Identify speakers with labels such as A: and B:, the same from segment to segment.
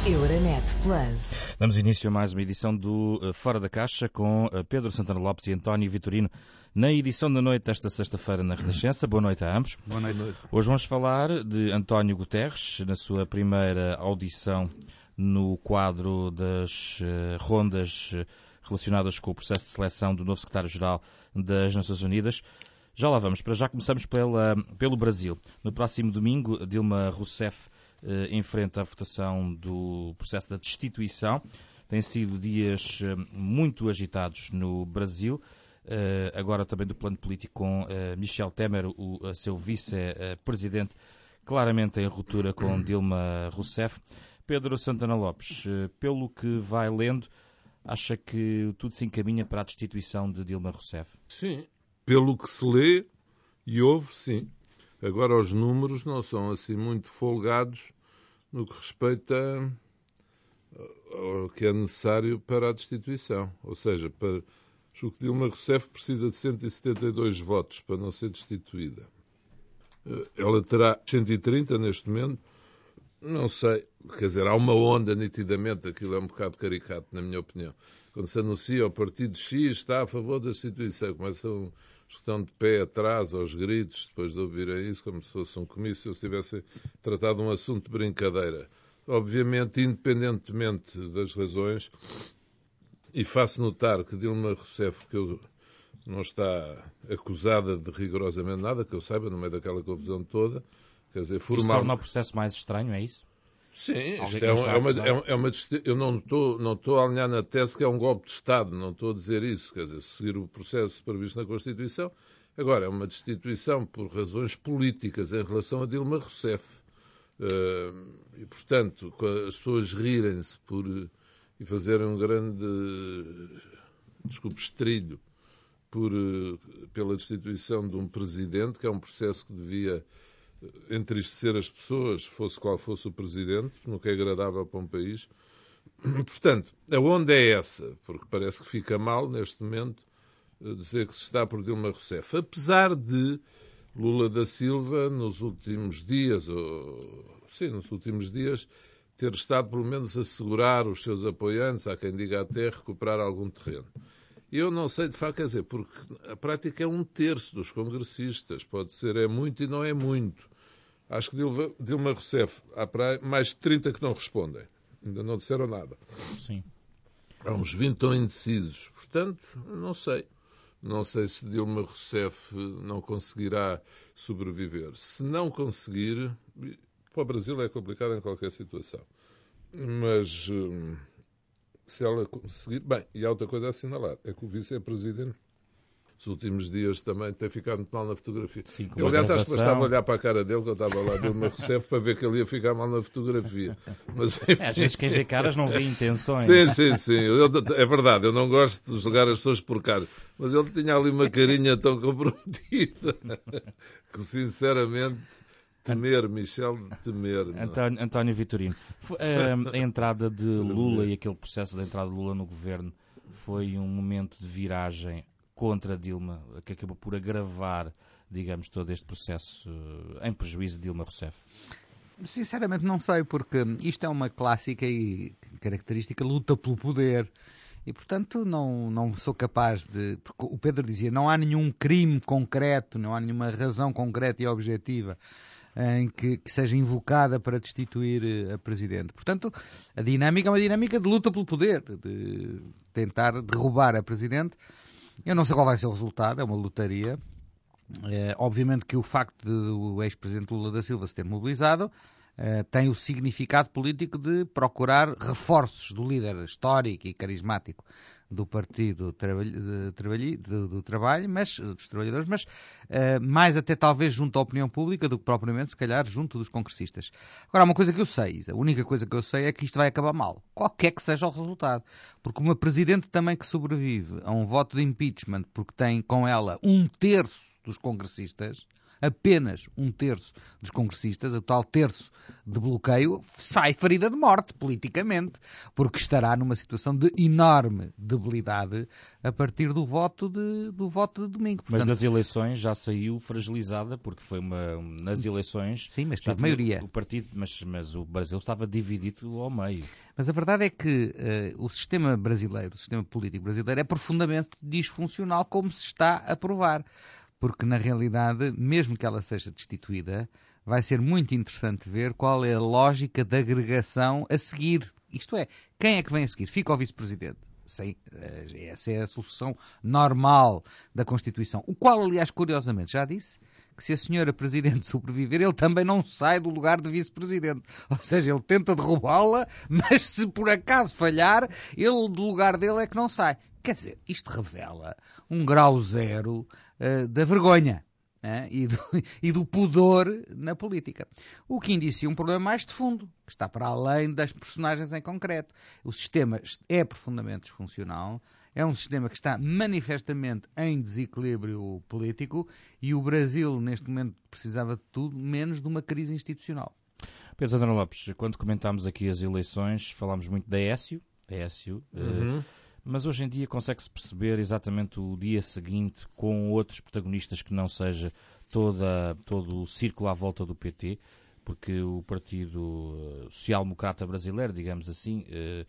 A: Euronet Plus.
B: Damos início a mais uma edição do Fora da Caixa com Pedro Santana Lopes e António Vitorino na edição da noite desta sexta-feira na Renascença. Boa noite a ambos.
C: Boa noite.
B: Hoje vamos falar de António Guterres, na sua primeira audição no quadro das rondas relacionadas com o processo de seleção do novo secretário-geral das Nações Unidas. Já lá vamos. Para já começamos pelo Brasil. No próximo domingo, Dilma Rousseff enfrenta a votação do processo da destituição. Têm sido dias muito agitados no Brasil. Agora também do plano político com Michel Temer, o seu vice-presidente, claramente em ruptura com Dilma Rousseff. Pedro Santana Lopes, pelo que vai lendo, acha que tudo se encaminha para a destituição de Dilma Rousseff?
C: Sim, pelo que se lê e ouve, sim. Agora os números não são assim muito folgados no que respeita ao que é necessário para a destituição. Ou seja, julgo que Dilma Rousseff precisa de 172 votos para não ser destituída. Ela terá 130 neste momento. Não sei, quer dizer, há uma onda nitidamente, aquilo é um bocado caricato, na minha opinião. Quando se anuncia o partido X está a favor da destituição, começam os que estão de pé atrás aos gritos, depois de ouvirem isso, como se fosse um comício, se tivessem tratado um assunto de brincadeira. Obviamente, independentemente das razões, e faço notar que Dilma Rousseff não está acusada de rigorosamente nada, que eu saiba, no meio daquela confusão toda. Quer dizer,
B: Isso torna o processo mais estranho, é isso?
C: Sim, isto eu não estou a alinhar na tese que é um golpe de Estado, não estou a dizer isso, quer dizer, seguir o processo previsto na Constituição. Agora, é uma destituição por razões políticas em relação a Dilma Rousseff. E, portanto, as pessoas rirem-se e fazerem um grande, estrilho pela destituição de um presidente, que é um processo que devia entristecer as pessoas, fosse qual fosse o presidente, nunca é agradável para um país. Portanto, a onda é essa, porque parece que fica mal, neste momento, dizer que se está por Dilma Rousseff. Apesar de Lula da Silva, nos últimos dias, ter estado, pelo menos, a assegurar os seus apoiantes, há quem diga até recuperar algum terreno. Eu não sei, de facto, quer dizer, porque a prática é 1/3 dos congressistas. Pode ser é muito e não é muito. Acho que Dilma Rousseff, há mais de 30 que não respondem. Ainda não disseram nada.
B: Sim.
C: Há uns 20 estão indecisos. Portanto, não sei. Não sei se Dilma Rousseff não conseguirá sobreviver. Se não conseguir, para o Brasil é complicado em qualquer situação. Mas se ela conseguir... Bem, e há outra coisa a assinalar, é que o vice-presidente nos últimos dias também tem ficado muito mal na fotografia.
B: Sim,
C: Eu, aliás, acho que bastava olhar para a cara dele, que eu estava lá, Dilma Rousseff, para ver que ele ia ficar mal na fotografia. Mas,
B: às vezes quem vê caras não vê intenções.
C: Sim. É verdade, eu não gosto de julgar as pessoas por caras, mas ele tinha ali uma carinha tão comprometida que, sinceramente... Michel, temer.
B: António Vitorino, a entrada de Lula e aquele processo da entrada de Lula no governo foi um momento de viragem contra Dilma, que acabou por agravar, digamos, todo este processo em prejuízo de Dilma Rousseff?
D: Sinceramente não sei, porque isto é uma clássica e característica luta pelo poder. E, portanto, não sou capaz de... Porque o Pedro dizia, não há nenhum crime concreto, não há nenhuma razão concreta e objetiva em que seja invocada para destituir a Presidente. Portanto, a dinâmica é uma dinâmica de luta pelo poder, de tentar derrubar a Presidente. Eu não sei qual vai ser o resultado, é uma lotaria. Obviamente que o facto de o ex-presidente Lula da Silva se ter mobilizado tem o significado político de procurar reforços do líder histórico e carismático do Partido do Trabalho, dos Trabalhadores, mas mais até talvez junto à opinião pública do que propriamente, se calhar, junto dos congressistas. Agora, há uma coisa que eu sei, a única coisa que eu sei é que isto vai acabar mal, qualquer que seja o resultado, porque uma Presidente também que sobrevive a um voto de impeachment, porque tem com ela 1/3 dos congressistas, apenas um terço dos congressistas, o tal terço de bloqueio, sai ferida de morte politicamente, porque estará numa situação de enorme debilidade a partir do voto de domingo.
B: Mas nas eleições já saiu fragilizada, porque foi nas eleições...
D: Sim, mas teve maioria.
B: O partido, mas o Brasil estava dividido ao meio.
D: Mas a verdade é que o sistema brasileiro, o sistema político brasileiro, é profundamente disfuncional, como se está a provar. Porque, na realidade, mesmo que ela seja destituída, vai ser muito interessante ver qual é a lógica da agregação a seguir. Isto é, quem é que vem a seguir? Fica o vice-presidente. Essa é a solução normal da Constituição. O qual, aliás, curiosamente, já disse que se a senhora Presidente sobreviver, ele também não sai do lugar de Vice-Presidente. Ou seja, ele tenta derrubá-la, mas se por acaso falhar, ele do lugar dele é que não sai. Quer dizer, isto revela um grau zero da vergonha e do pudor na política. O que indicia um problema mais de fundo, que está para além das personagens em concreto. O sistema é profundamente disfuncional, é um sistema que está manifestamente em desequilíbrio político e o Brasil, neste momento, precisava de tudo menos de uma crise institucional.
B: Pedro Santana Lopes, quando comentámos aqui as eleições, falámos muito da Aécio, mas hoje em dia consegue-se perceber exatamente o dia seguinte com outros protagonistas que não seja todo o círculo à volta do PT, porque o Partido Social-Democrata Brasileiro, digamos assim,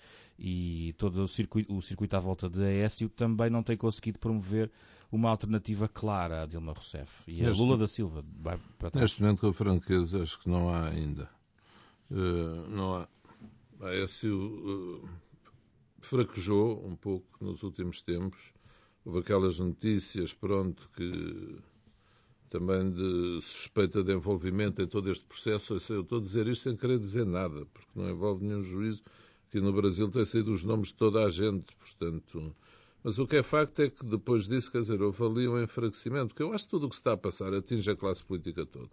B: e todo o circuito à volta de Aécio também não tem conseguido promover uma alternativa clara a Dilma Rousseff. E a Lula da Silva vai para trás.
C: Neste momento, com a franqueza, acho que não há ainda. Não há. Aécio fraquejou um pouco nos últimos tempos. Houve aquelas notícias, que também de suspeita de envolvimento em todo este processo. Eu estou a dizer isto sem querer dizer nada, porque não envolve nenhum juízo. Aqui no Brasil têm saído os nomes de toda a gente, portanto... Mas o que é facto é que depois disso, houve ali um enfraquecimento, porque eu acho que tudo o que se está a passar atinge a classe política toda.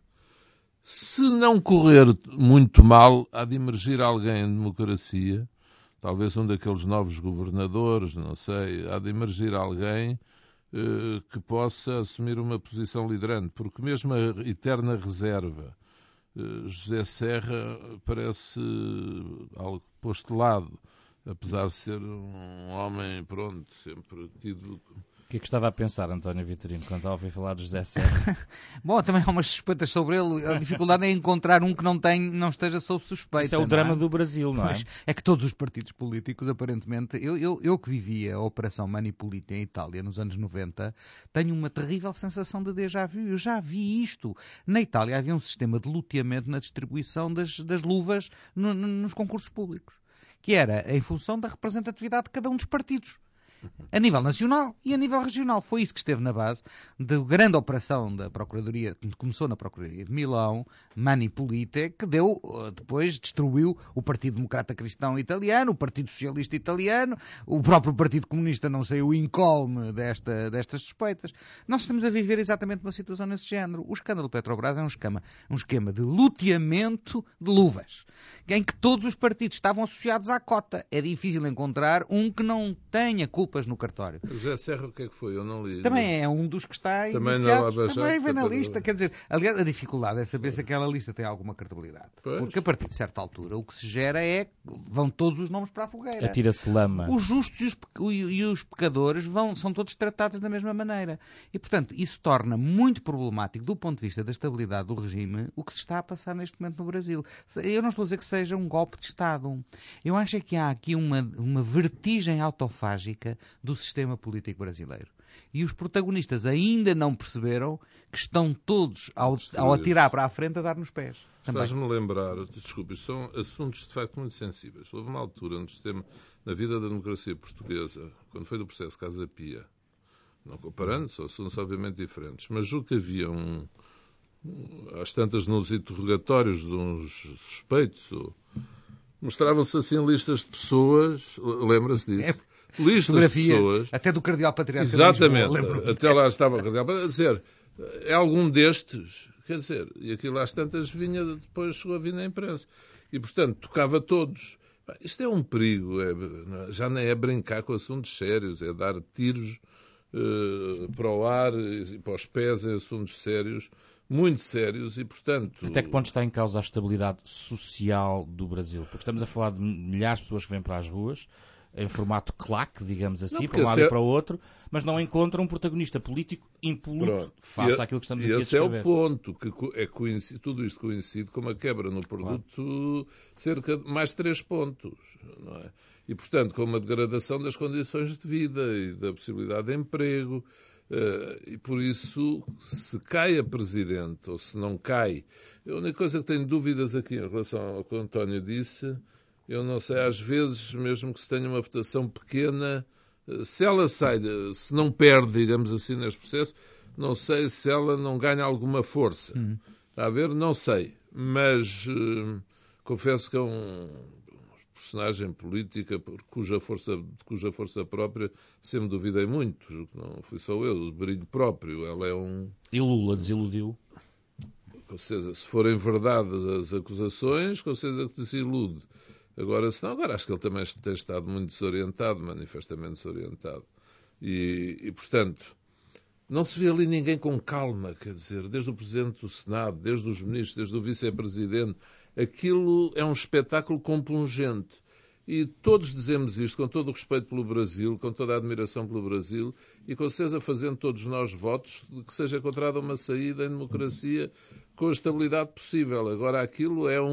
C: Se não correr muito mal, há de emergir alguém em democracia, talvez um daqueles novos governadores, não sei, há de emergir alguém que possa assumir uma posição liderante, porque mesmo a eterna reserva, José Serra parece algo posto de lado, apesar de ser um homem, sempre tido...
B: O que é que estava a pensar, António Vitorino, quando estava a ouvir falar de José Serra?
D: Bom, também há umas suspeitas sobre ele. A dificuldade é encontrar um que não esteja sob suspeita.
B: Isso é o drama do Brasil, não é?
D: É que todos os partidos políticos, aparentemente... Eu que vivia a Operação Manipulita em Itália nos anos 90, tenho uma terrível sensação de déjà vu. Eu já vi isto. Na Itália havia um sistema de loteamento na distribuição das luvas nos concursos públicos, que era em função da representatividade de cada um dos partidos, a nível nacional e a nível regional. Foi isso que esteve na base da grande operação da Procuradoria, que começou na Procuradoria de Milão, Manipulite, que depois destruiu o Partido Democrata Cristão Italiano, o Partido Socialista Italiano, o próprio Partido Comunista não saiu incólume destas suspeitas. Nós estamos a viver exatamente uma situação nesse género. O escândalo Petrobras é um esquema de loteamento de luvas, em que todos os partidos estavam associados à cota. É difícil encontrar um que não tenha culpas no cartório.
C: José Serra, o que é que foi? Eu não li.
D: Também é um dos que está indiciados. Também vem na lista. Quer dizer, aliás, a dificuldade é saber se aquela lista tem alguma credibilidade.
C: Pois.
D: Porque a partir de certa altura o que se gera é vão todos os nomes para a fogueira.
B: Atira-se lama.
D: Os justos e os pecadores são todos tratados da mesma maneira. E, portanto, isso torna muito problemático, do ponto de vista da estabilidade do regime, o que se está a passar neste momento no Brasil. Eu não estou a dizer que seja um golpe de Estado. Eu acho que há aqui uma vertigem autofágica do sistema político brasileiro. E os protagonistas ainda não perceberam que estão todos, ao atirar para a frente, a dar nos pés.
C: Faz-me lembrar, desculpe, são assuntos de facto muito sensíveis. Houve uma altura no sistema, na vida da democracia portuguesa, quando foi do processo Casa Pia, não comparando, são assuntos obviamente diferentes, mas julgo que havia às tantas nos interrogatórios de uns suspeitos, mostravam-se assim listas de pessoas, lembra-se disso? Listas de pessoas.
D: Até do Cardeal Patriarca.
C: Exatamente. Até lá estava o Cardeal Patriarca. Dizer, é algum destes, quer dizer, e aquilo às tantas depois chegou a vir na imprensa. E, portanto, tocava todos. Isto é um perigo. Já nem é brincar com assuntos sérios, é dar tiros para o ar e para os pés em assuntos sérios, muito sérios e, portanto...
B: Até que ponto está em causa a estabilidade social do Brasil? Porque estamos a falar de milhares de pessoas que vêm para as ruas, em formato claque, digamos assim, para um lado e para o outro, mas não encontram um protagonista político impoluto face àquilo que estamos aqui a descrever.
C: Esse é o ponto, que tudo isto coincide com uma quebra no produto cerca de mais 3 pontos, não é? E, portanto, com uma degradação das condições de vida e da possibilidade de emprego. E por isso, se cai a Presidente ou se não cai, a única coisa que tenho dúvidas aqui em relação ao que o António disse, eu não sei, às vezes, mesmo que se tenha uma votação pequena, se ela sai, se não perde, digamos assim, neste processo, não sei se ela não ganha alguma força. Está a ver? Não sei. Mas confesso que é um personagem política cuja força própria sempre duvidei muito. Não fui só eu, o brilho próprio. Ela é um...
B: E Lula desiludiu?
C: Com certeza, se forem verdade as acusações, com certeza que desilude. Agora, se não, agora acho que ele também tem estado muito desorientado, manifestamente desorientado. E, portanto, não se vê ali ninguém com calma, quer dizer, desde o Presidente do Senado, desde os ministros, desde o Vice-Presidente. Aquilo é um espetáculo compungente. E todos dizemos isto com todo o respeito pelo Brasil, com toda a admiração pelo Brasil e com certeza fazendo todos nós votos de que seja encontrada uma saída em democracia com a estabilidade possível. Agora, aquilo é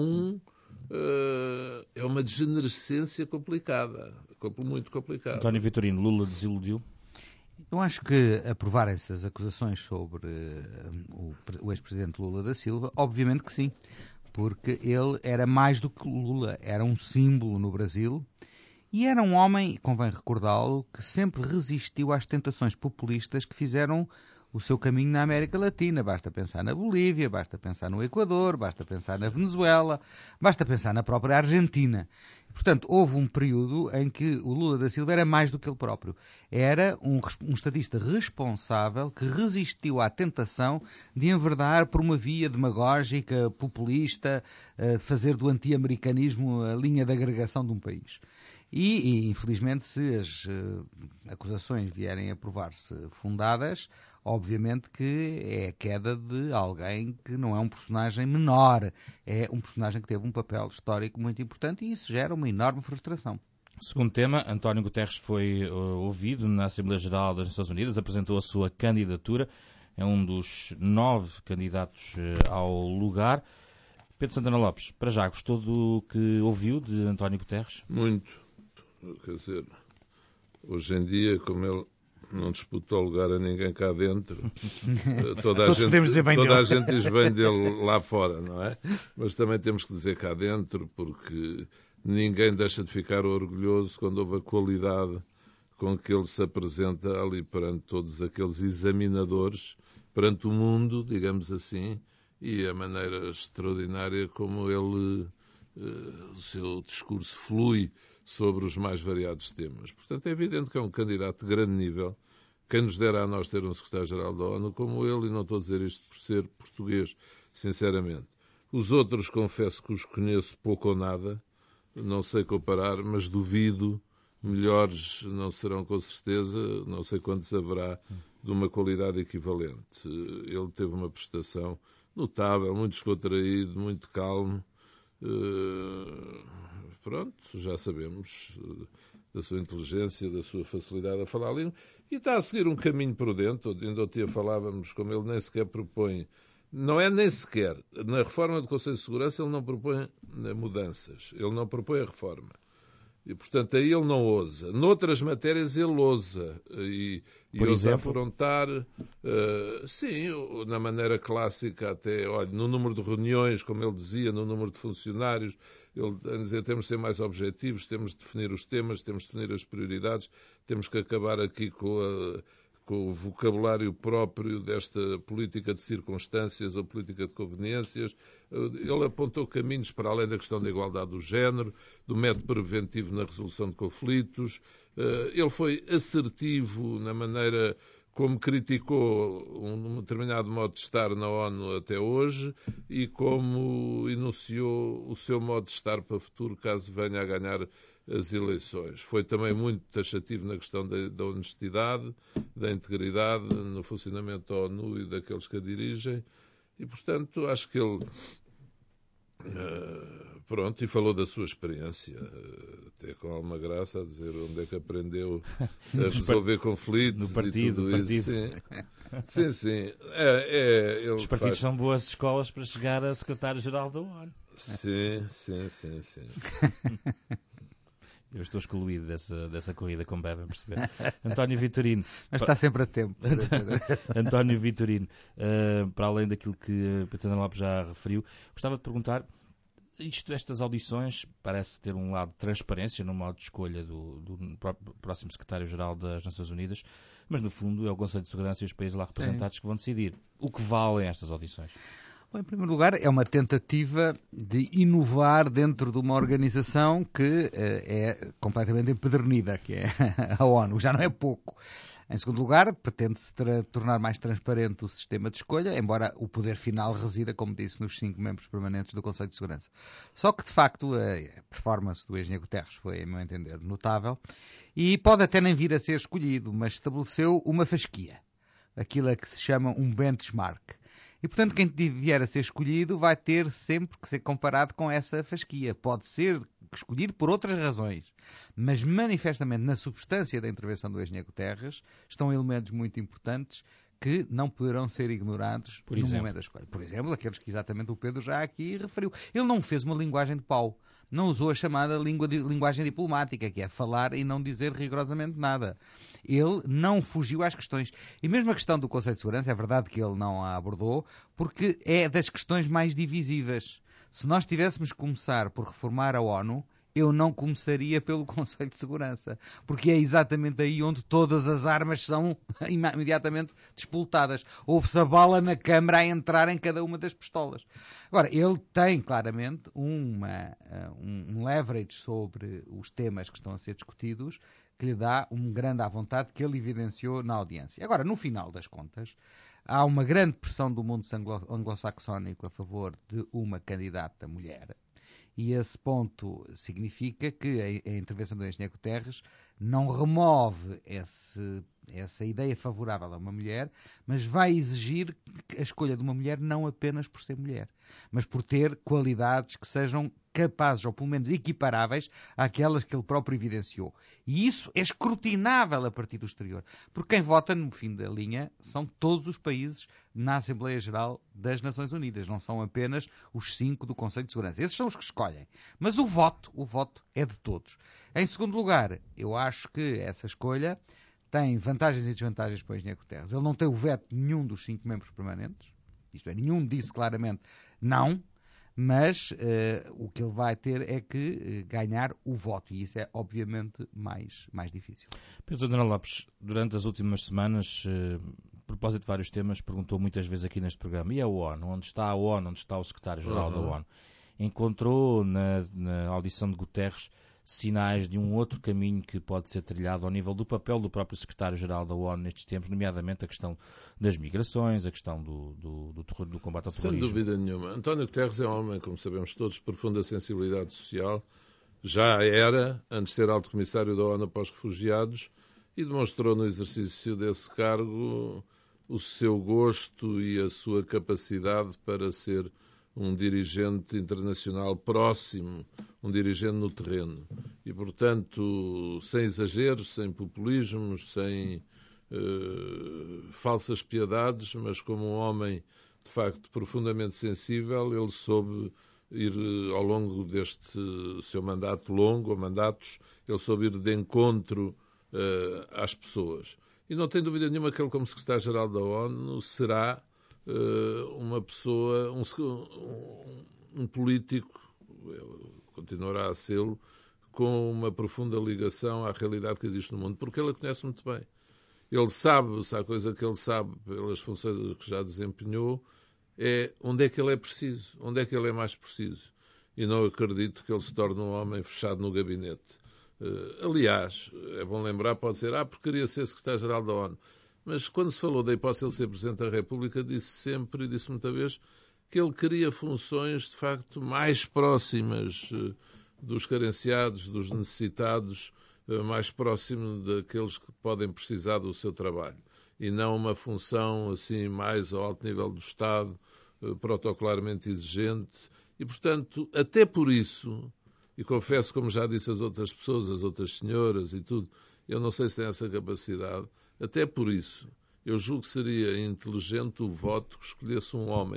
C: uma degenerescência complicada, muito complicada.
B: António Vitorino, Lula desiludiu?
D: Eu acho que aprovar essas acusações sobre o ex-presidente Lula da Silva, obviamente que sim, porque ele era mais do que Lula, era um símbolo no Brasil e era um homem, convém recordá-lo, que sempre resistiu às tentações populistas que fizeram o seu caminho na América Latina. Basta pensar na Bolívia, basta pensar no Equador, basta pensar na Venezuela, basta pensar na própria Argentina. Portanto, houve um período em que o Lula da Silva era mais do que ele próprio. Era um estadista responsável que resistiu à tentação de enverdar por uma via demagógica, populista, fazer do anti-americanismo a linha de agregação de um país. E infelizmente, se as acusações vierem a provar-se fundadas, obviamente que é a queda de alguém que não é um personagem menor, é um personagem que teve um papel histórico muito importante e isso gera uma enorme frustração.
B: Segundo tema, António Guterres foi ouvido na Assembleia Geral das Nações Unidas, apresentou a sua candidatura, é um dos 9 candidatos ao lugar. Pedro Santana Lopes, para já, gostou do que ouviu de António Guterres?
C: Muito. Quer dizer, hoje em dia, como ele não disputou lugar a ninguém cá dentro, toda a gente diz bem dele lá fora, não é? Mas também temos que dizer cá dentro, porque ninguém deixa de ficar orgulhoso quando houve a qualidade com que ele se apresenta ali perante todos aqueles examinadores, perante o mundo, digamos assim, e a maneira extraordinária como ele, o seu discurso flui sobre os mais variados temas. Portanto, é evidente que é um candidato de grande nível. Quem nos dera a nós ter um secretário-geral da ONU como ele, e não estou a dizer isto por ser português, sinceramente. Os outros, confesso que os conheço pouco ou nada, não sei comparar, mas duvido, melhores não serão com certeza, não sei quantos haverá de uma qualidade equivalente. Ele teve uma prestação notável, muito descontraído, muito calmo. Pronto, já sabemos da sua inteligência, da sua facilidade a falar a língua, e está a seguir um caminho prudente. Ainda outro dia falávamos como ele nem sequer propõe, não é nem sequer, na reforma do Conselho de Segurança ele não propõe mudanças, ele não propõe a reforma. E, portanto, aí ele não ousa. Noutras matérias ele ousa. E ousa afrontar, sim, na maneira clássica até, olha, no número de reuniões, como ele dizia, no número de funcionários, ele dizia, temos de ser mais objetivos, temos de definir os temas, temos de definir as prioridades, temos que acabar aqui com o vocabulário próprio desta política de circunstâncias ou política de conveniências. Ele apontou caminhos para além da questão da igualdade do género, do método preventivo na resolução de conflitos. Ele foi assertivo na maneira como criticou um determinado modo de estar na ONU até hoje e como enunciou o seu modo de estar para o futuro, caso venha a ganhar as eleições. Foi também muito taxativo na questão da honestidade, da integridade no funcionamento da ONU e daqueles que a dirigem. E, portanto, acho que ele... pronto, e falou da sua experiência, até com alguma graça, a dizer onde é que aprendeu a resolver conflitos
B: no partido,
C: e tudo isso. Sim.
B: Os partidos são boas escolas para chegar a secretário-geral da ONU.
C: Sim.
B: Eu estou excluído dessa corrida, como devem perceber. António Vitorino.
D: Mas está sempre a tempo.
B: António Vitorino, para além daquilo que Pedro Lopes já referiu, gostava de perguntar, estas audições parece ter um lado de transparência no modo de escolha do próximo secretário-geral das Nações Unidas, mas no fundo é o Conselho de Segurança e os países lá representados que vão decidir. O que valem estas audições?
D: Bom, em primeiro lugar, é uma tentativa de inovar dentro de uma organização que é completamente empedernida, que é a ONU, já não é pouco. Em segundo lugar, pretende-se tornar mais transparente o sistema de escolha, embora o poder final resida, como disse, nos 5 membros permanentes do Conselho de Segurança. Só que, de facto, a performance do engenheiro Guterres foi, a meu entender, notável e pode até nem vir a ser escolhido, mas estabeleceu uma fasquia, aquilo a que se chama um benchmark. E, portanto, quem vier a ser escolhido vai ter sempre que ser comparado com essa fasquia. Pode ser escolhido por outras razões, mas manifestamente na substância da intervenção do engenheiro Guterres estão elementos muito importantes que não poderão ser ignorados no momento da escolha. Por exemplo, aqueles que exatamente o Pedro já aqui referiu. Ele não fez uma linguagem de pau. Não usou a chamada linguagem diplomática, que é falar e não dizer rigorosamente nada. Ele não fugiu às questões. E mesmo a questão do Conselho de Segurança, é verdade que ele não a abordou, porque é das questões mais divisivas. Se nós tivéssemos que começar por reformar a ONU, eu não começaria pelo Conselho de Segurança, porque é exatamente aí onde todas as armas são imediatamente despoletadas. Houve-se a bala na câmara a entrar em cada uma das pistolas. Agora, ele tem claramente um leverage sobre os temas que estão a ser discutidos que lhe dá um grande à vontade que ele evidenciou na audiência. Agora, no final das contas, há uma grande pressão do mundo anglo-saxónico a favor de uma candidata mulher. E esse ponto significa que a intervenção do engenheiro Guterres não remove essa ideia favorável a uma mulher, mas vai exigir a escolha de uma mulher não apenas por ser mulher, mas por ter qualidades que sejam capazes, ou pelo menos equiparáveis, àquelas que ele próprio evidenciou. E isso é escrutinável a partir do exterior. Porque quem vota, no fim da linha, são todos os países na Assembleia Geral das Nações Unidas. Não são apenas os 5 do Conselho de Segurança. Esses são os que escolhem. Mas o voto é de todos. Em segundo lugar, eu acho que essa escolha tem vantagens e desvantagens para o engenheiro Guterres. Ele não tem o veto de nenhum dos 5 membros permanentes. Isto é, nenhum disse claramente não. Mas o que ele vai ter é que ganhar o voto, e isso é obviamente mais difícil.
B: Pedro Adriano Lopes, durante as últimas semanas, a propósito de vários temas, perguntou muitas vezes aqui neste programa, e a ONU? Onde está a ONU? Onde está o secretário-geral da ONU? Encontrou na audição de Guterres sinais de um outro caminho que pode ser trilhado ao nível do papel do próprio secretário-geral da ONU nestes tempos, nomeadamente a questão das migrações, a questão do combate ao terrorismo.
C: Sem dúvida nenhuma. António Guterres é um homem, como sabemos todos, de profunda sensibilidade social. Já era, antes de ser alto comissário da ONU para os refugiados, e demonstrou no exercício desse cargo o seu gosto e a sua capacidade para ser um dirigente internacional próximo, um dirigente no terreno. E, portanto, sem exageros, sem populismos, sem falsas piedades, mas como um homem, de facto, profundamente sensível, ele soube ir, ao longo deste seu mandato longo, ou mandatos, ele soube ir de encontro às pessoas. E não tem dúvida nenhuma que ele, como secretário-geral da ONU, será uma pessoa, um político, continuará a sê-lo, com uma profunda ligação à realidade que existe no mundo, porque ele a conhece muito bem. Ele sabe, se há coisa que ele sabe, pelas funções que já desempenhou, é onde é que ele é preciso, onde é que ele é mais preciso. E não acredito que ele se torne um homem fechado no gabinete. Aliás, é bom lembrar, pode ser, porque queria ser secretário-geral da ONU. Mas quando se falou da hipótese de ele ser Presidente da República, disse sempre, e disse muita vez, que ele queria funções, de facto, mais próximas dos carenciados, dos necessitados, mais próximo daqueles que podem precisar do seu trabalho. E não uma função, assim, mais ao alto nível do Estado, protocolarmente exigente e, portanto, até por isso, e confesso, como já disse as outras pessoas, as outras senhoras e tudo, eu não sei se tem essa capacidade, até por isso, eu julgo que seria inteligente o voto que escolhesse um homem,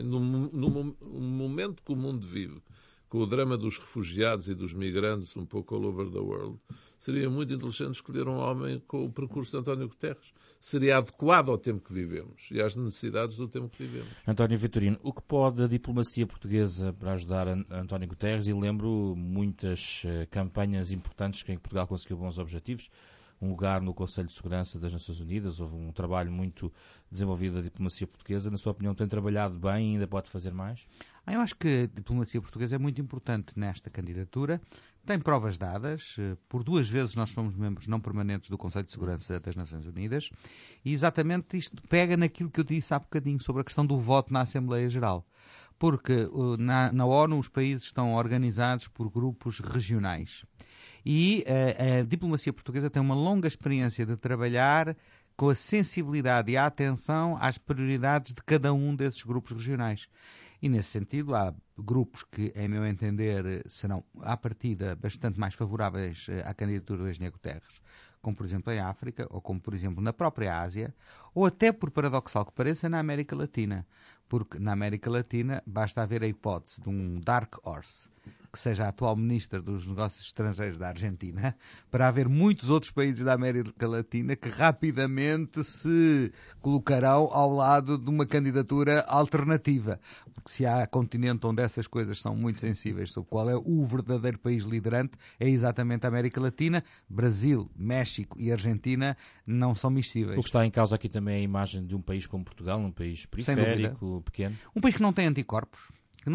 C: no momento que o mundo vive, com o drama dos refugiados e dos migrantes um pouco all over the world, seria muito inteligente escolher um homem com o percurso de António Guterres. Seria adequado ao tempo que vivemos e às necessidades do tempo que vivemos.
B: António Vitorino, o que pode a diplomacia portuguesa para ajudar António Guterres? E lembro muitas campanhas importantes em que Portugal conseguiu bons objetivos. Um lugar no Conselho de Segurança das Nações Unidas, houve um trabalho muito desenvolvido da diplomacia portuguesa. Na sua opinião, tem trabalhado bem e ainda pode fazer mais?
D: Eu acho que a diplomacia portuguesa é muito importante nesta candidatura. Tem provas dadas. Por 2 vezes nós somos membros não permanentes do Conselho de Segurança das Nações Unidas. E exatamente isto pega naquilo que eu disse há bocadinho sobre a questão do voto na Assembleia Geral. Porque na ONU os países estão organizados por grupos regionais. E a diplomacia portuguesa tem uma longa experiência de trabalhar com a sensibilidade e a atenção às prioridades de cada um desses grupos regionais. E, nesse sentido, há grupos que, em meu entender, serão, à partida, bastante mais favoráveis à candidatura do Engenheiro Guterres, como, por exemplo, em África, ou como, por exemplo, na própria Ásia, ou até, por paradoxal que pareça, na América Latina. Porque na América Latina basta haver a hipótese de um dark horse, que seja a atual Ministra dos Negócios Estrangeiros da Argentina, para haver muitos outros países da América Latina que rapidamente se colocarão ao lado de uma candidatura alternativa. Porque se há continente onde essas coisas são muito sensíveis sobre qual é o verdadeiro país liderante, é exatamente a América Latina. Brasil, México e Argentina não são miscíveis.
B: O que está em causa aqui também é a imagem de um país como Portugal, um país periférico, pequeno.
D: Um país que não tem anticorpos.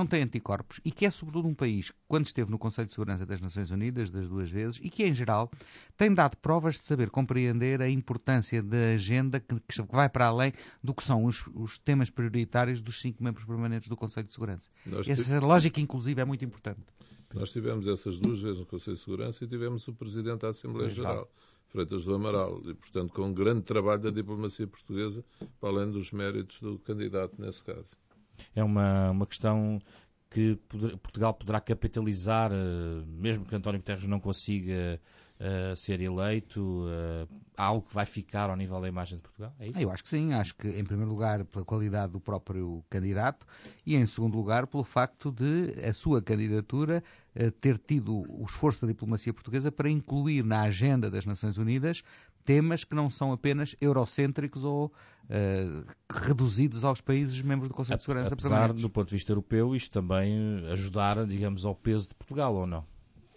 D: E que é sobretudo um país que, quando esteve no Conselho de Segurança das Nações Unidas, das 2 vezes, e que, em geral, tem dado provas de saber compreender a importância da agenda que vai para além do que são os temas prioritários dos 5 membros permanentes do Conselho de Segurança. Essa lógica inclusiva é muito importante.
C: Nós tivemos essas 2 vezes no Conselho de Segurança e tivemos o Presidente da Assembleia Geral, Freitas do Amaral, e, portanto, com um grande trabalho da diplomacia portuguesa, para além dos méritos do candidato nesse caso.
B: É uma questão que Portugal poderá capitalizar, mesmo que António Guterres não consiga ser eleito, algo que vai ficar ao nível da imagem de Portugal? É isso?
D: Eu acho que sim. Acho que, em primeiro lugar, pela qualidade do próprio candidato e, em segundo lugar, pelo facto de a sua candidatura ter tido o esforço da diplomacia portuguesa para incluir na agenda das Nações Unidas temas que não são apenas eurocêntricos ou reduzidos aos países membros do Conselho de Segurança
B: permanentes.
D: Permanentes.
B: Do ponto de vista europeu, isto também ajudar, digamos, ao peso de Portugal, ou não?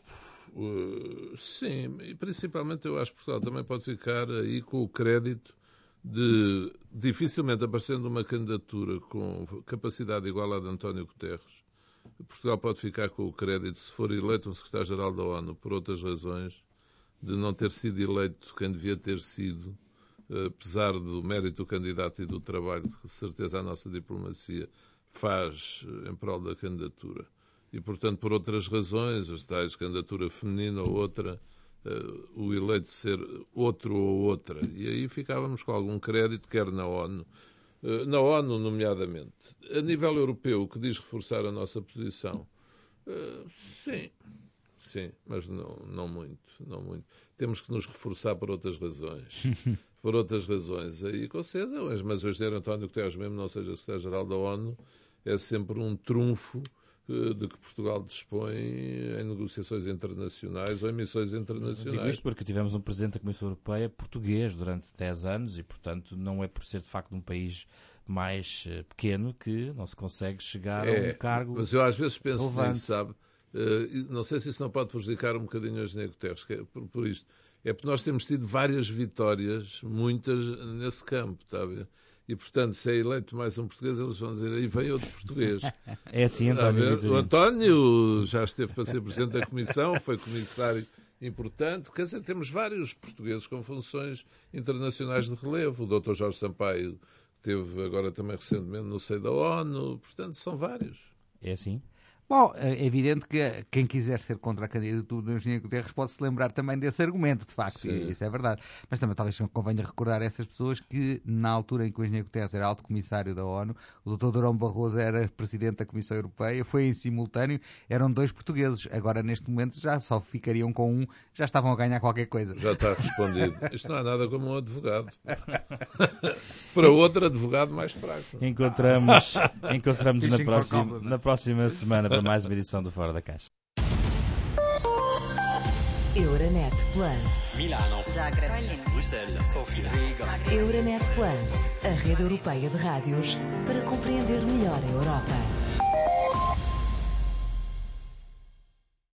C: Sim, e principalmente eu acho que Portugal também pode ficar aí com o crédito de dificilmente aparecendo uma candidatura com capacidade igual à de António Guterres. Portugal pode ficar com o crédito, se for eleito um secretário-geral da ONU, por outras razões, de não ter sido eleito quem devia ter sido, apesar do mérito do candidato e do trabalho que, com certeza, a nossa diplomacia faz em prol da candidatura. E, portanto, por outras razões, as tais candidatura feminina ou outra, o eleito ser outro ou outra. E aí ficávamos com algum crédito, quer na ONU, nomeadamente. A nível europeu, o que diz reforçar a nossa posição, sim, mas não muito. Temos que nos reforçar por outras razões. Aí, com certeza, mas o engenheiro António Guterres, mesmo não seja secretário-geral da ONU, é sempre um trunfo de que Portugal dispõe em negociações internacionais ou em missões internacionais.
B: Digo isto porque tivemos um Presidente da Comissão Europeia português durante 10 anos e, portanto, não é por ser, de facto, um país mais pequeno que não se consegue chegar a um cargo.
C: Mas eu às vezes penso
B: relevante.
C: nisso, sabe? Não sei se isso não pode prejudicar um bocadinho o engenheiro Guterres, que é por isto. É porque nós temos tido várias vitórias, muitas nesse campo, está a ver? E, portanto, se é eleito mais um português, eles vão dizer, aí vem outro português.
B: É assim, António.
C: O António já esteve para ser Presidente da Comissão, foi comissário importante. Quer dizer, temos vários portugueses com funções internacionais de relevo. O Dr. Jorge Sampaio esteve agora também recentemente no seio da ONU. Portanto, são vários.
B: É assim?
D: Bom, é evidente que quem quiser ser contra a candidatura do Engenheiro Guterres pode-se lembrar também desse argumento, de facto,
C: Sim.
D: isso é verdade. Mas também talvez convenha recordar a essas pessoas que, na altura em que o Engenheiro Guterres era alto comissário da ONU, o Dr. Durão Barroso era presidente da Comissão Europeia, foi em simultâneo, eram 2 portugueses. Agora, neste momento, já só ficariam com um, já estavam a ganhar qualquer coisa.
C: Já está respondido. Isto não é nada como um advogado. Para outro advogado mais fraco.
B: Encontramos
D: Fishing for compliment.
B: na próxima semana para mais uma edição do Fora da Caixa.
A: Euronet Plus.
E: Milano,
F: Zagreb,
E: Bruxelas, Sofia, Riga.
A: Euronet Plus, a rede europeia de rádios para compreender melhor a Europa.